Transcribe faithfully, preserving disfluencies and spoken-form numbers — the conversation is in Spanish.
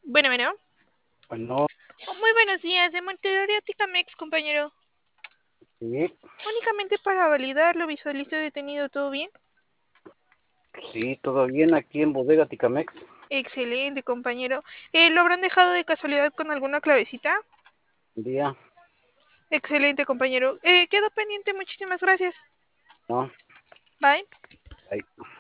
Bueno, bueno. Bueno, Oh, muy buenos días, de Montevideo Ticamex, compañero. sí, Únicamente para validarlo, visualizo detenido, ¿todo bien? sí, todo bien aquí en Bodega Ticamex. Excelente, compañero. Eh, ¿lo habrán dejado de casualidad con alguna clavecita? Día, Excelente, compañero. Eh, quedo pendiente, muchísimas gracias. ¿no? Bye. Ahí.